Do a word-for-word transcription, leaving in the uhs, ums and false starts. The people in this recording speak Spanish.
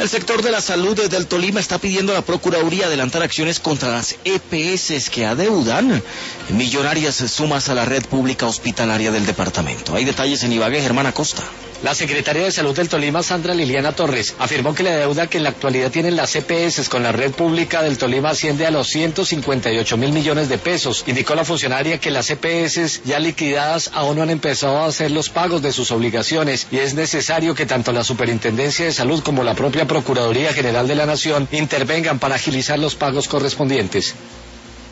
El sector de la salud del Tolima está pidiendo a la Procuraduría adelantar acciones contra las E P S que adeudan millonarias sumas a la red pública hospitalaria del departamento. Hay detalles en Ibagué, Germán Acosta. La secretaria de Salud del Tolima, Sandra Liliana Torres, afirmó que la deuda que en la actualidad tienen las E P S con la red pública del Tolima asciende a los ciento cincuenta y ocho mil millones de pesos. Indicó la funcionaria que las E P S ya liquidadas aún no han empezado a hacer los pagos de sus obligaciones y es necesario que tanto la Superintendencia de Salud como la propia Procuraduría General de la Nación intervengan para agilizar los pagos correspondientes.